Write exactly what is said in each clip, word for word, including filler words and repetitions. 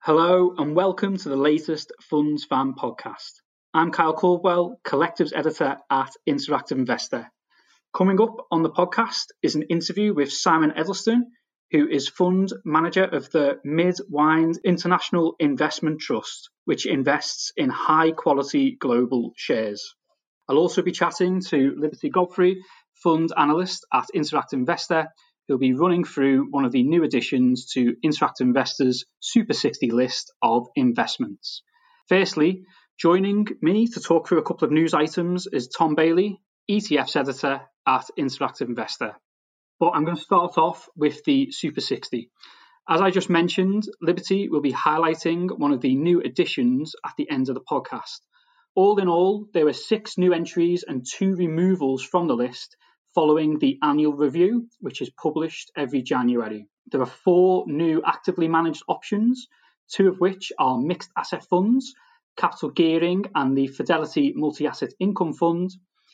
Hello and welcome to the latest Funds Fan podcast. I'm Kyle Caldwell, Collectives Editor at Interactive Investor. Coming up on the podcast is an interview with Simon Edelsten, who is Fund Manager of the Mid-Wind International Investment Trust, which invests in high-quality global shares. I'll also be chatting to Liberty Godfrey, Fund Analyst at Interactive Investor, who'll be running through one of the new additions to Interactive Investor's Super sixty list of investments. Firstly, joining me to talk through a couple of news items is Tom Bailey, E T Fs Editor at Interactive Investor. But I'm going to start off with the Super sixty. As I just mentioned, Liberty will be highlighting one of the new additions at the end of the podcast. All in all, there were six new entries and two removals from the list following the annual review, which is published every January. There are four new actively managed options, two of which are mixed asset funds, Capital Gearing and the Fidelity Multi-Asset Income Fund.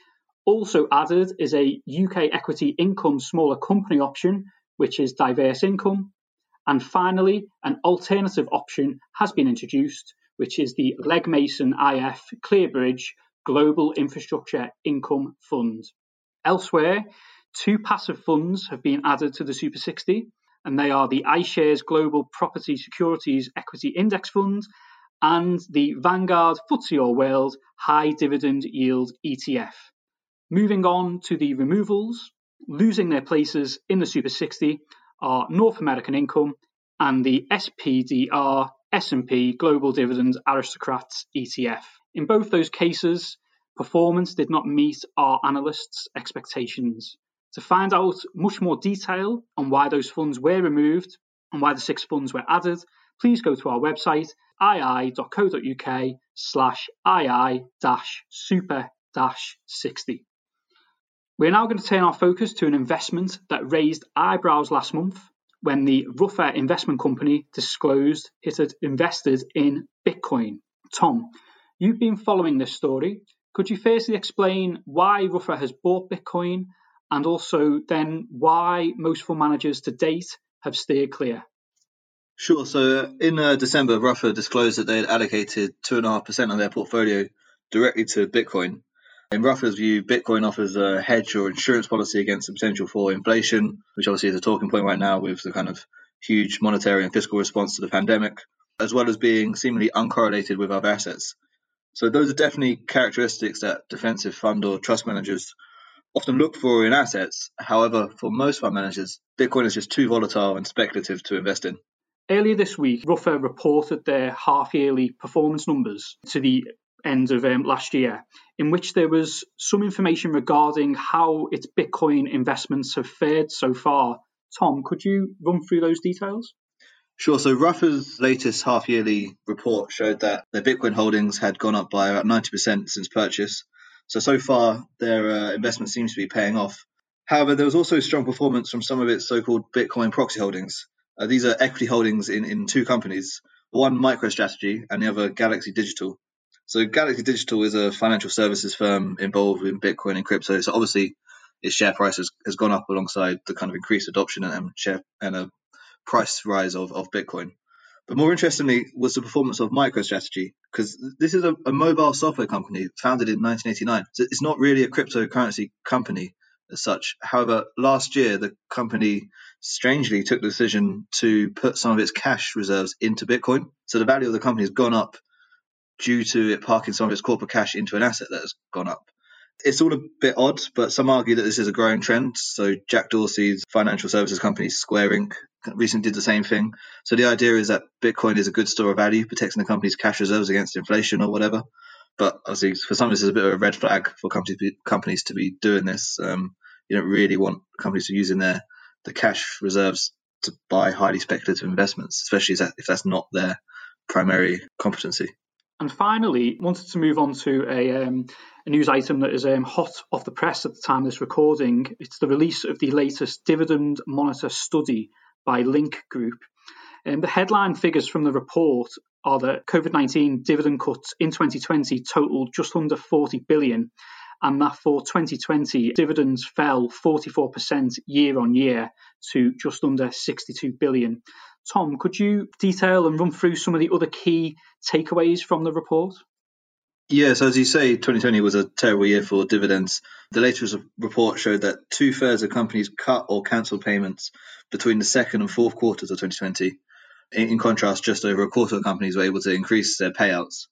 Also added is a U K equity income smaller company option, which is Diverse Income. And finally, an alternative option has been introduced, which is the Legg Mason I F Clearbridge Global Infrastructure Income Fund. Elsewhere, two passive funds have been added to the Super sixty, and they are the iShares Global Property Securities Equity Index Fund and the Vanguard F T S E All World High Dividend Yield E T F. Moving on to the removals, losing their places in the Super sixty are North American Income and the S P D R S and P Global Dividend Aristocrats E T F. In both those cases, performance did not meet our analysts' expectations. To find out much more detail on why those funds were removed and why the six funds were added, please go to our website, ii.co.uk slash ii dash super dash 60. We're now going to turn our focus to an investment that raised eyebrows last month when the Ruffer Investment Company disclosed it had invested in Bitcoin. Tom, you've been following this story. Could you firstly explain why Ruffer has bought Bitcoin and also then why most fund managers to date have steered clear? Sure. So in uh, December, Ruffer disclosed that they had allocated two point five percent of their portfolio directly to Bitcoin. In Ruffer's view, Bitcoin offers a hedge or insurance policy against the potential for inflation, which obviously is a talking point right now with the kind of huge monetary and fiscal response to the pandemic, as well as being seemingly uncorrelated with other assets. So those are definitely characteristics that defensive fund or trust managers often look for in assets. However, for most fund managers, Bitcoin is just too volatile and speculative to invest in. Earlier this week, Ruffer reported their half-yearly performance numbers to the end of um, last year, in which there was some information regarding how its Bitcoin investments have fared so far. Tom, could you run through those details? Sure. So Ruffer's latest half-yearly report showed that their Bitcoin holdings had gone up by about ninety percent since purchase. So, so far, their uh, investment seems to be paying off. However, there was also strong performance from some of its so-called Bitcoin proxy holdings. Uh, these are equity holdings in, in two companies, one MicroStrategy and the other Galaxy Digital. So Galaxy Digital is a financial services firm involved in Bitcoin and crypto. So obviously, its share price has, has gone up alongside the kind of increased adoption and share and a price rise of, of Bitcoin. But more interestingly was the performance of MicroStrategy, because this is a, a mobile software company founded in nineteen eighty-nine. So it's not really a cryptocurrency company as such. However, last year, the company strangely took the decision to put some of its cash reserves into Bitcoin. So the value of the company has gone up due to it parking some of its corporate cash into an asset that has gone up. It's all a bit odd, but some argue that this is a growing trend. So Jack Dorsey's financial services company, Square Incorporated, recently did the same thing. So the idea is that Bitcoin is a good store of value, protecting the company's cash reserves against inflation or whatever. But obviously, for some, this is a bit of a red flag for companies to be, companies to be doing this. Um, you don't really want companies to be using their the cash reserves to buy highly speculative investments, especially if that's not their primary competency. And finally, wanted to move on to a, um, a news item that is um, hot off the press at the time of this recording. It's the release of the latest Dividend Monitor study by Link Group. And the headline figures from the report are that COVID nineteen dividend cuts in twenty twenty totaled just under forty billion, and that for twenty twenty, dividends fell forty-four percent year on year to just under sixty-two billion. Tom, could you detail and run through some of the other key takeaways from the report? Yes, as you say, twenty twenty was a terrible year for dividends. The latest report showed that two-thirds of companies cut or cancelled payments between the second and fourth quarters of twenty twenty. In contrast, just over a quarter of companies were able to increase their payouts.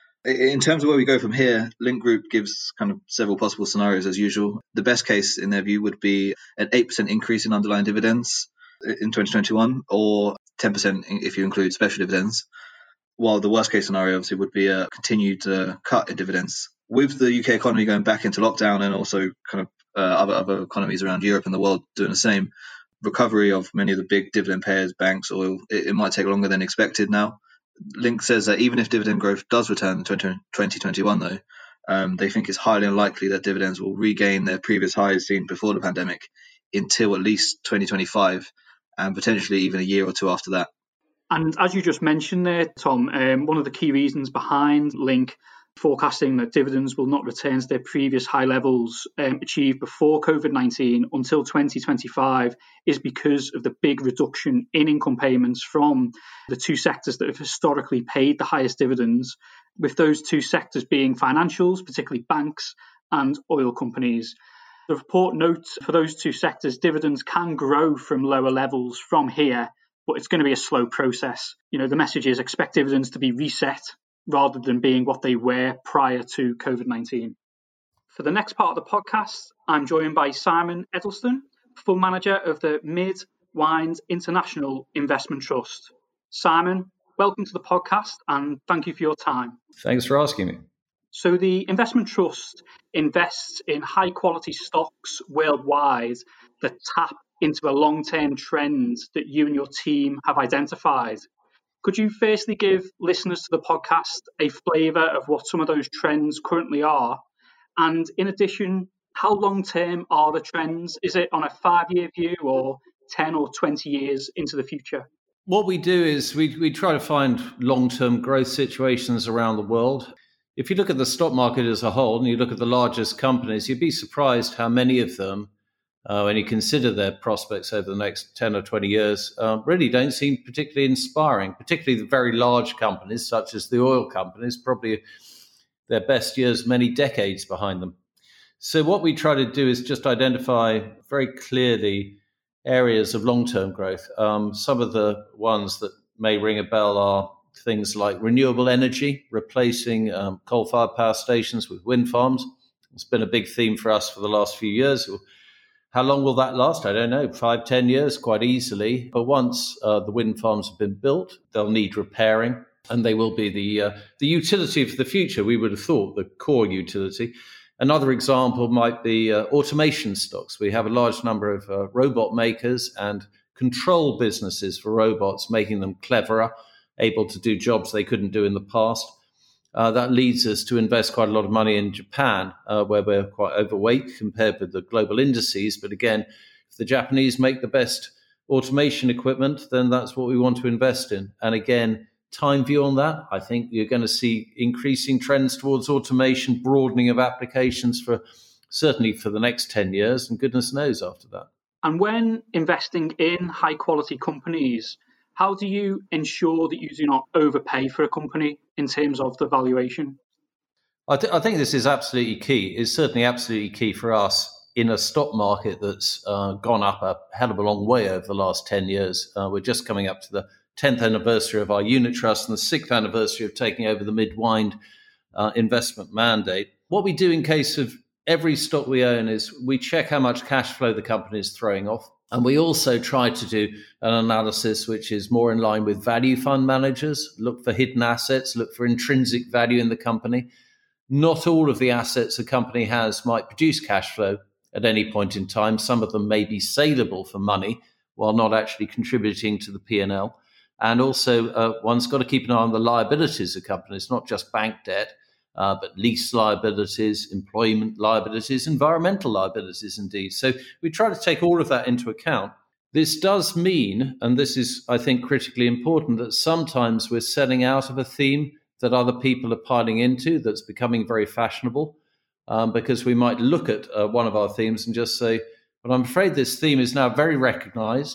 In terms of where we go from here, Link Group gives kind of several possible scenarios as usual. The best case, in their view, would be an eight percent increase in underlying dividends in twenty twenty-one, or ten percent if you include special dividends. While the worst case scenario obviously would be a continued uh, cut in dividends. With the U K economy going back into lockdown and also kind of uh, other, other economies around Europe and the world doing the same, recovery of many of the big dividend payers, banks, oil, it, it might take longer than expected now. Link says that even if dividend growth does return in twenty twenty-one, though, um, they think it's highly unlikely that dividends will regain their previous highs seen before the pandemic until at least twenty twenty-five, and potentially even a year or two after that. And as you just mentioned there, Tom, um, one of the key reasons behind Link forecasting that dividends will not return to their previous high levels um, achieved before COVID nineteen until twenty twenty-five is because of the big reduction in income payments from the two sectors that have historically paid the highest dividends, with those two sectors being financials, particularly banks, and oil companies. The report notes for those two sectors, dividends can grow from lower levels from here, but it's going to be a slow process. You know, the message is expect dividends to be reset rather than being what they were prior to COVID nineteen. For the next part of the podcast, I'm joined by Simon Edelsten, Fund Manager of the Mid Wind International Investment Trust. Simon, welcome to the podcast and thank you for your time. Thanks for asking me. So the investment trust invests in high quality stocks worldwide that tap into a long-term trend that you and your team have identified. Could you firstly give listeners to the podcast a flavour of what some of those trends currently are? And in addition, how long-term are the trends? Is it on a five-year view or ten or twenty years into the future? What we do is we, we try to find long-term growth situations around the world. If you look at the stock market as a whole and you look at the largest companies, you'd be surprised how many of them, uh, when you consider their prospects over the next ten or twenty years, uh, really don't seem particularly inspiring, particularly the very large companies such as the oil companies, probably their best years many decades behind them. So what we try to do is just identify very clearly areas of long-term growth. Um, some of the ones that may ring a bell are things like renewable energy, replacing um, coal-fired power stations with wind farms. It's been a big theme for us for the last few years. How long will that last? I don't know, five, ten years, quite easily. But once uh, the wind farms have been built, they'll need repairing, and they will be the uh, the utility for the future, we would have thought, the core utility. Another example might be uh, automation stocks. We have a large number of uh, robot makers and control businesses for robots, making them cleverer, able to do jobs they couldn't do in the past. Uh, that leads us to invest quite a lot of money in Japan, uh, where we're quite overweight compared with the global indices. But again, if the Japanese make the best automation equipment, then that's what we want to invest in. And again, time view on that, I think you're going to see increasing trends towards automation, broadening of applications for certainly for the next ten years, and goodness knows after that. And when investing in high quality companies, how do you ensure that you do not overpay for a company in terms of the valuation? I, th- I think this is absolutely key. It's certainly absolutely key for us in a stock market that's uh, gone up a hell of a long way over the last ten years. Uh, we're just coming up to the tenth anniversary of our unit trust and the sixth anniversary of taking over the Mid-Wind uh, investment mandate. What we do in case of every stock we own is we check how much cash flow the company is throwing off. And we also try to do an analysis which is more in line with value fund managers, look for hidden assets, look for intrinsic value in the company. Not all of the assets a company has might produce cash flow at any point in time. Some of them may be saleable for money while not actually contributing to the P and L. And also, uh, one's got to keep an eye on the liabilities of companies, not just bank debt, uh, but lease liabilities, employment liabilities, environmental liabilities, indeed. So we try to take all of that into account. This does mean, and this is, I think, critically important, that sometimes we're selling out of a theme that other people are piling into that's becoming very fashionable, um, because we might look at uh, one of our themes and just say, but I'm afraid this theme is now very recognized.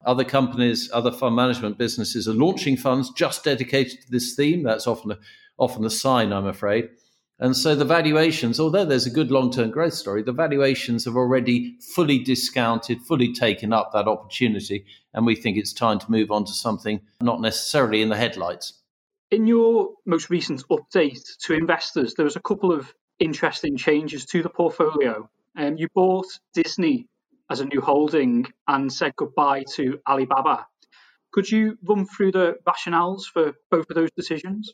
Other companies, other fund management businesses are launching funds just dedicated to this theme. That's often a, often a sign, I'm afraid. And so the valuations, although there's a good long-term growth story, the valuations have already fully discounted, fully taken up that opportunity. And we think it's time to move on to something not necessarily in the headlights. In your most recent update to investors, there was a couple of interesting changes to the portfolio. Um, you bought Disney as a new holding and said goodbye to Alibaba. Could you run through the rationales for both of those decisions?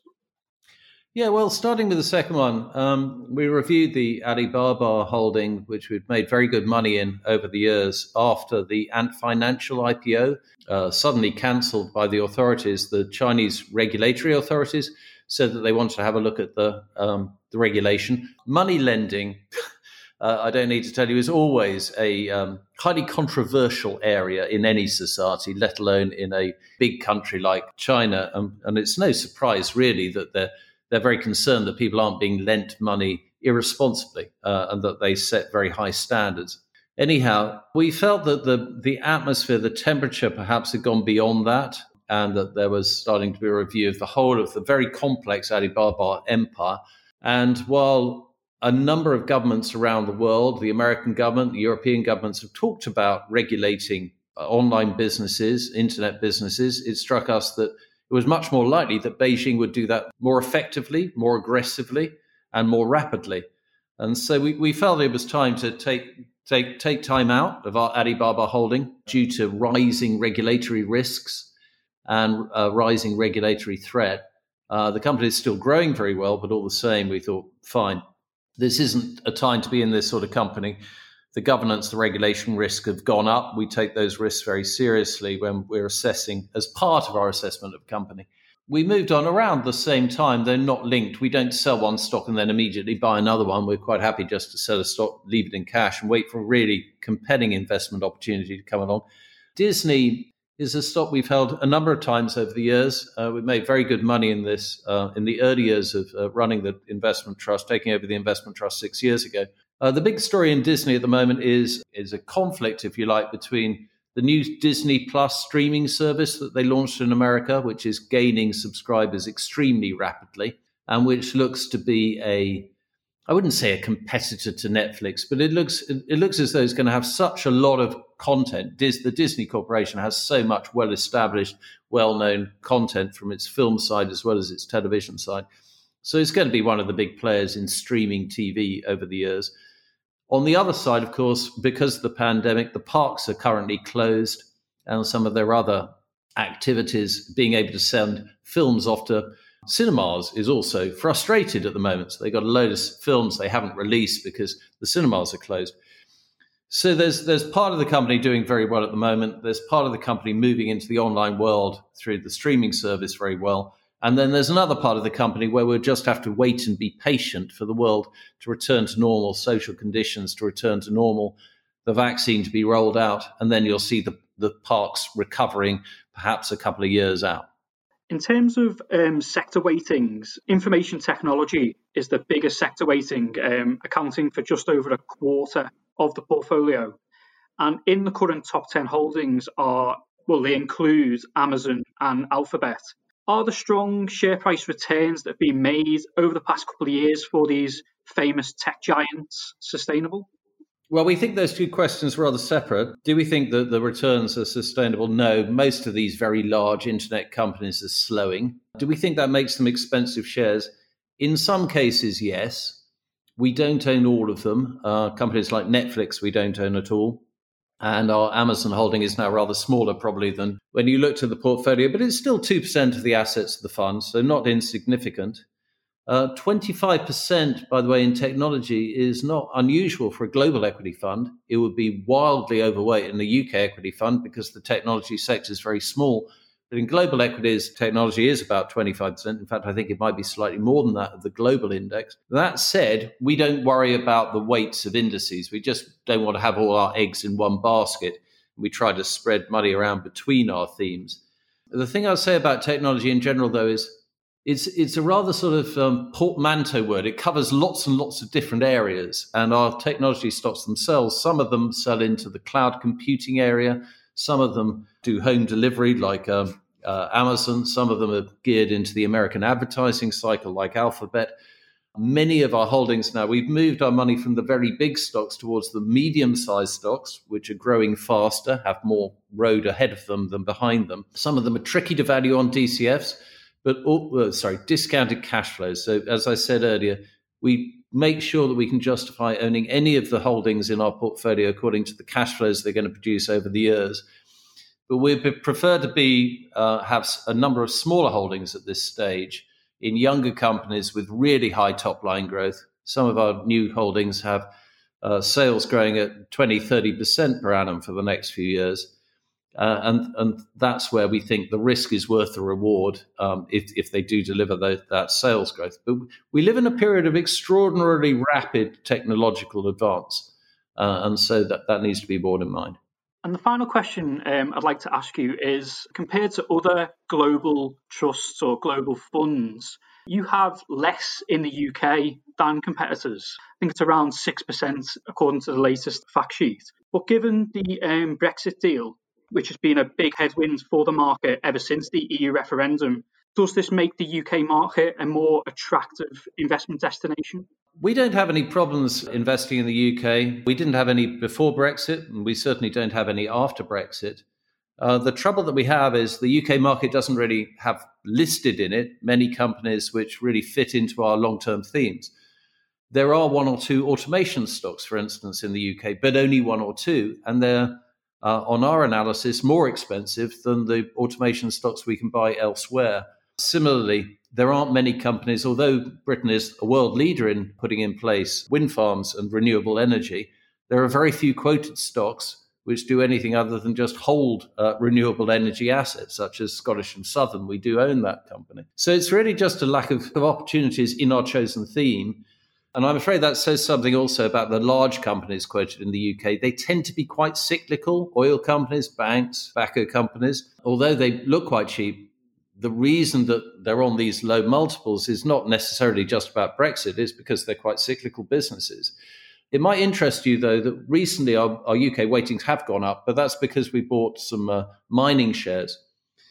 Yeah, well, starting with the second one, um, we reviewed the Alibaba holding, which we'd made very good money in over the years after the Ant Financial I P O, uh, suddenly cancelled by the authorities. The Chinese regulatory authorities said that they wanted to have a look at the, um, the regulation. Money lending, uh, I don't need to tell you, is always a um, highly controversial area in any society, let alone in a big country like China. Um, and it's no surprise, really, that they're They're very concerned that people aren't being lent money irresponsibly uh, and that they set very high standards. Anyhow, we felt that the, the atmosphere, the temperature perhaps had gone beyond that, and that there was starting to be a review of the whole of the very complex Alibaba empire. And while a number of governments around the world, the American government, the European governments, have talked about regulating uh, online businesses, internet businesses, it struck us that it was much more likely that Beijing would do that more effectively, more aggressively, and more rapidly. And so we, we felt it was time to take, take, take time out of our Alibaba holding due to rising regulatory risks and a rising regulatory threat. Uh, the company is still growing very well, but all the same, we thought, fine, this isn't a time to be in this sort of company. The governance, the regulation risk have gone up. We take those risks very seriously when we're assessing as part of our assessment of a company. We moved on around the same time. They're not linked. We don't sell one stock and then immediately buy another one. We're quite happy just to sell a stock, leave it in cash and wait for a really compelling investment opportunity to come along. Disney is a stock we've held a number of times over the years. Uh, we've made very good money in this uh, in the early years of uh, running the investment trust, taking over the investment trust six years ago. Uh, the big story in Disney at the moment is, is a conflict, if you like, between the new Disney Plus streaming service that they launched in America, which is gaining subscribers extremely rapidly, and which looks to be a, I wouldn't say a competitor to Netflix, but it looks it looks as though it's going to have such a lot of content. Dis, the Disney Corporation has so much well-established, well-known content from its film side as well as its television side. So it's going to be one of the big players in streaming T V over the years. On the other side, of course, because of the pandemic, the parks are currently closed and some of their other activities, being able to send films off to cinemas, is also frustrated at the moment. So they've got a load of films they haven't released because the cinemas are closed. So there's there's part of the company doing very well at the moment. There's part of the company moving into the online world through the streaming service very well. And then there's another part of the company where we'll just have to wait and be patient for the world to return to normal, social conditions to return to normal, the vaccine to be rolled out, and then you'll see the, the parks recovering perhaps a couple of years out. In terms of um, sector weightings, information technology is the biggest sector weighting, um, accounting for just over a quarter of the portfolio. And in the current top ten holdings are, well, they include Amazon and Alphabet. Are the strong share price returns that have been made over the past couple of years for these famous tech giants sustainable? Well, we think those two questions are rather separate. Do we think that the returns are sustainable? No, most of these very large internet companies are slowing. Do we think that makes them expensive shares? In some cases, yes. We don't own all of them. Uh, companies like Netflix, we don't own at all. And our Amazon holding is now rather smaller probably than when you looked at the portfolio, but it's still two percent of the assets of the fund, so not insignificant. Uh, twenty-five percent, by the way, in technology is not unusual for a global equity fund. It would be wildly overweight in the U K equity fund because the technology sector is very small. But in global equities, technology is about twenty-five percent. In fact, I think it might be slightly more than that of the global index. That said, we don't worry about the weights of indices. We just don't want to have all our eggs in one basket. We try to spread money around between our themes. The thing I'll say about technology in general, though, is it's it's a rather sort of um, portmanteau word. It covers lots and lots of different areas. And our technology stocks themselves, some of them sell into the cloud computing area. Some of them do home delivery like um, uh, Amazon. Some of them are geared into the American advertising cycle like Alphabet. Many of our holdings now, we've moved our money from the very big stocks towards the medium-sized stocks, which are growing faster, have more road ahead of them than behind them. Some of them are tricky to value on D C Fs, but oh, sorry, discounted cash flows. So as I said earlier, we make sure that we can justify owning any of the holdings in our portfolio according to the cash flows they're going to produce over the years. But we prefer to be uh, have a number of smaller holdings at this stage in younger companies with really high top-line growth. Some of our new holdings have uh, sales growing at twenty, thirty percent per annum for the next few years. Uh, and, and that's where we think the risk is worth the reward um, if, if they do deliver those, that sales growth. But we live in a period of extraordinarily rapid technological advance. Uh, and so that, that needs to be borne in mind. And the final question um, I'd like to ask you is, compared to other global trusts or global funds, you have less in the U K than competitors. I think it's around six percent according to the latest fact sheet. But given the um, Brexit deal, which has been a big headwind for the market ever since the E U referendum, does this make the U K market a more attractive investment destination? We don't have any problems investing in the U K. We didn't have any before Brexit, and we certainly don't have any after Brexit. Uh, the trouble that we have is the U K market doesn't really have listed in it many companies which really fit into our long-term themes. There are one or two automation stocks, for instance, in the U K, but only one or two, and they're, uh, on our analysis, more expensive than the automation stocks we can buy elsewhere. Similarly, there aren't many companies, although Britain is a world leader in putting in place wind farms and renewable energy, there are very few quoted stocks which do anything other than just hold uh, renewable energy assets, such as Scottish and Southern. We do own that company. So it's really just a lack of, of opportunities in our chosen theme. And I'm afraid that says something also about the large companies quoted in the U K. They tend to be quite cyclical, oil companies, banks, tobacco companies. Although they look quite cheap, the reason that they're on these low multiples is not necessarily just about Brexit, it's because they're quite cyclical businesses. It might interest you, though, that recently our, our U K weightings have gone up, but that's because we bought some uh, mining shares.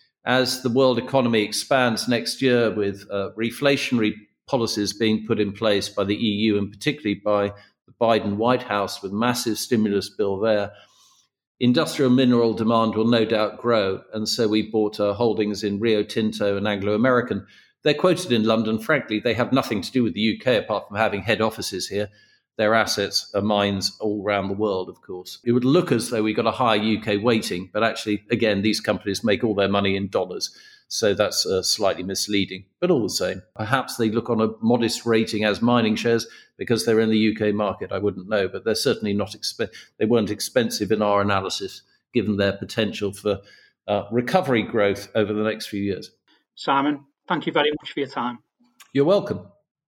As the world economy expands next year with uh, reflationary policies being put in place by the E U and particularly by the Biden White House with massive stimulus bill there, industrial mineral demand will no doubt grow. And so we bought uh, holdings in Rio Tinto and Anglo American. They're quoted in London. Frankly, they have nothing to do with the U K apart from having head offices here. Their assets are mines all around the world, of course. It would look as though we got a higher U K weighting, but actually, again, these companies make all their money in dollars. So that's uh, slightly misleading, but all the same. Perhaps they look on a modest rating as mining shares because they're in the U K market. I wouldn't know, but they're certainly not exp- they weren't expensive in our analysis, given their potential for uh, recovery growth over the next few years. Simon, thank you very much for your time. You're welcome.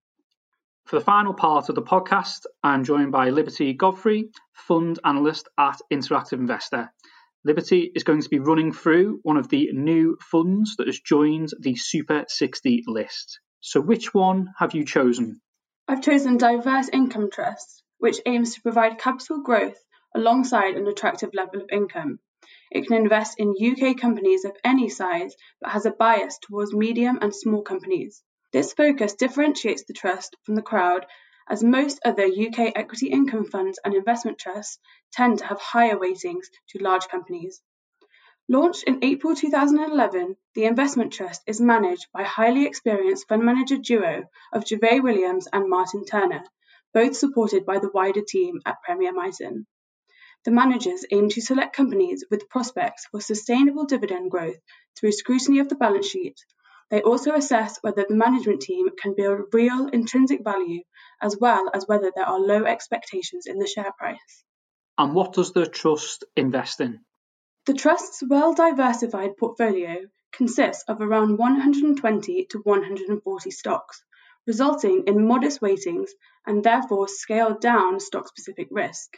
For the final part of the podcast, I'm joined by Liberty Godfrey, fund analyst at Interactive Investor. Liberty is going to be running through one of the new funds that has joined the Super sixty list. So which one have you chosen? I've chosen Diverse Income Trust, which aims to provide capital growth alongside an attractive level of income. It can invest in U K companies of any size, but has a bias towards medium and small companies. This focus differentiates the trust from the crowd, as most other U K equity income funds and investment trusts tend to have higher weightings to large companies. Launched in April two thousand eleven, the investment trust is managed by highly experienced fund manager duo of Gervais Williams and Martin Turner, both supported by the wider team at Premier Miton. The managers aim to select companies with prospects for sustainable dividend growth through scrutiny of the balance sheet. They also assess whether the management team can build real intrinsic value, as well as whether there are low expectations in the share price. And what does the trust invest in? The trust's well-diversified portfolio consists of around one hundred twenty to one hundred forty stocks, resulting in modest weightings and therefore scaled-down stock-specific risk.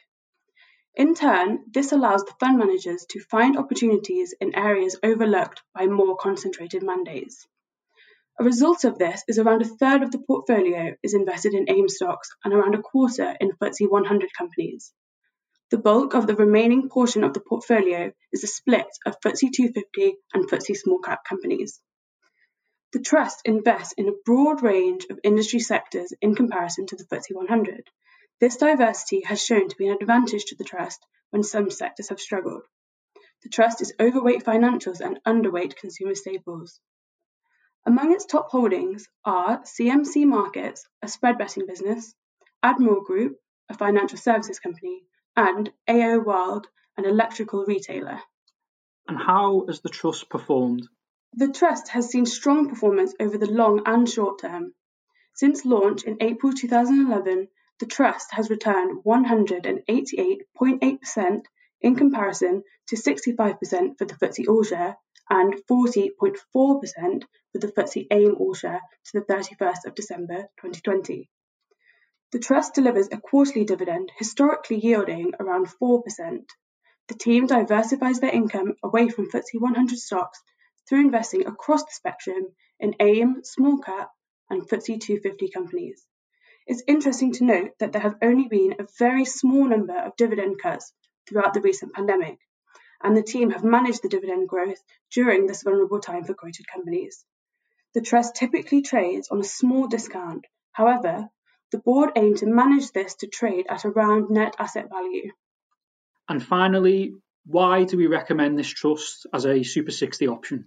In turn, this allows the fund managers to find opportunities in areas overlooked by more concentrated mandates. A result of this is around a third of the portfolio is invested in AIM stocks and around a quarter in F T S E one hundred companies. The bulk of the remaining portion of the portfolio is a split of F T S E two fifty and F T S E small cap companies. The Trust invests in a broad range of industry sectors in comparison to the F T S E one hundred. This diversity has shown to be an advantage to the Trust when some sectors have struggled. The Trust is overweight financials and underweight consumer staples. Among its top holdings are C M C Markets, a spread betting business, Admiral Group, a financial services company, and A O World, an electrical retailer. And how has the Trust performed? The Trust has seen strong performance over the long and short term. Since launch in April two thousand eleven, the Trust has returned one hundred eighty-eight point eight percent in comparison to sixty-five percent for the F T S E All Share and forty point four percent for the F T S E AIM All Share to the thirty-first of December twenty twenty. The Trust delivers a quarterly dividend historically yielding around four percent. The team diversifies their income away from F T S E one hundred stocks through investing across the spectrum in AIM, small cap, and F T S E two fifty companies. It's interesting to note that there have only been a very small number of dividend cuts throughout the recent pandemic, and the team have managed the dividend growth during this vulnerable time for quoted companies. The Trust typically trades on a small discount. However, the board aim to manage this to trade at around net asset value. And finally, why do we recommend this Trust as a Super sixty option?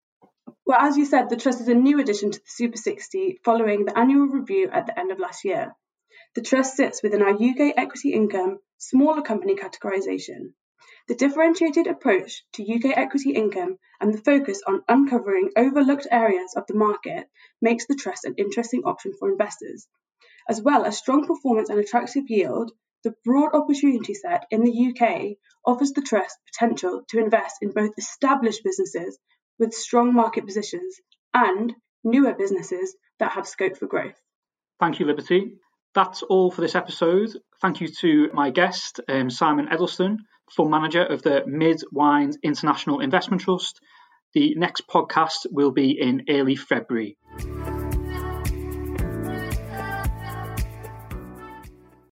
Well, as you said, the Trust is a new addition to the Super sixty following the annual review at the end of last year. The Trust sits within our U K equity income smaller company categorisation. The differentiated approach to U K equity income and the focus on uncovering overlooked areas of the market makes the Trust an interesting option for investors. As well as strong performance and attractive yield, the broad opportunity set in the U K offers the Trust potential to invest in both established businesses with strong market positions and newer businesses that have scope for growth. Thank you, Liberty. That's all for this episode. Thank you to my guest, um, Simon Edelstone, Fund Manager of the Mid Wines International Investment Trust. The next podcast will be in early February.